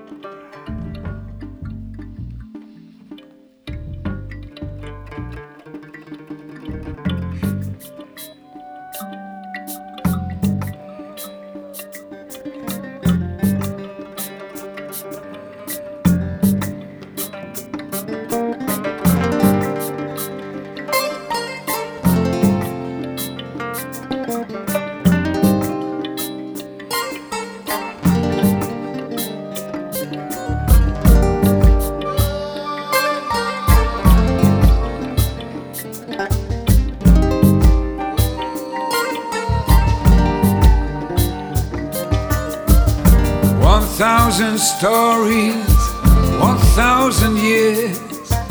1,000 stories, 1,000 years.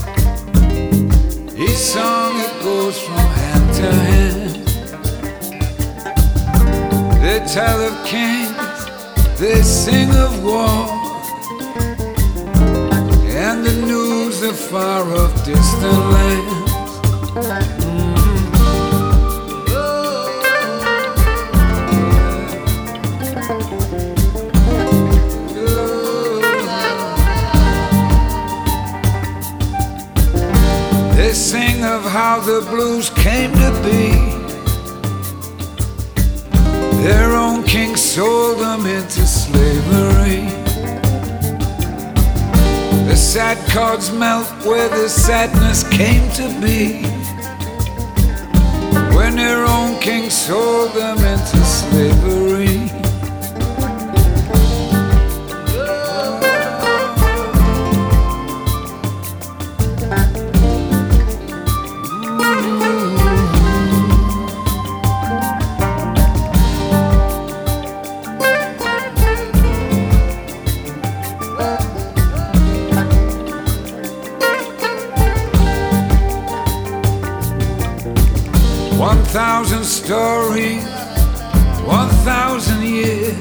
Each song it goes from hand to hand. They tell of kings, they sing of war, and the news of far off distant lands. They sing of how the blues came to be. Their own king sold them into slavery. The sad chords melt where the sadness came to be, when their own king sold them into slavery. One 1,000 stories, 1,000 years,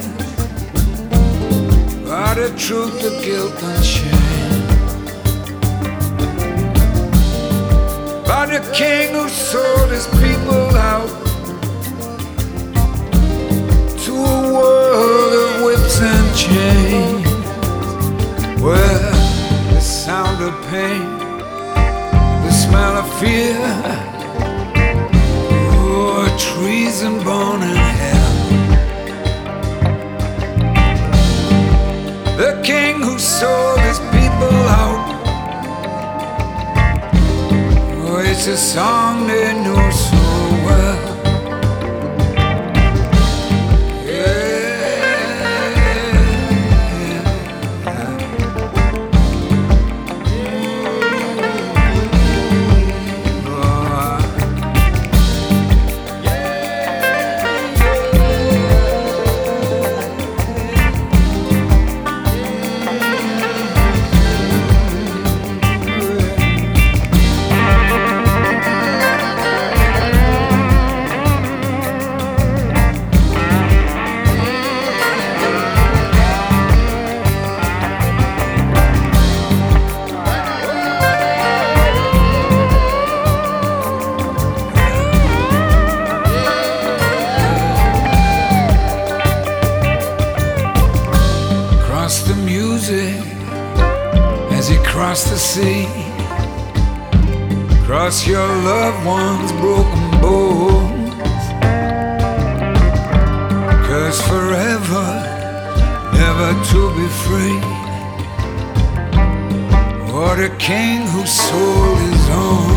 by the truth, the guilt and shame, by the king who sold his people out to a world of whips and chains, where the sound of pain, the smell of fear, treason born in hell. The king who sold his people out, oh, it's a song they know so well. The music as he crossed the sea, cross your loved one's broken bones, 'cause forever, never to be free, or the king who sold his own.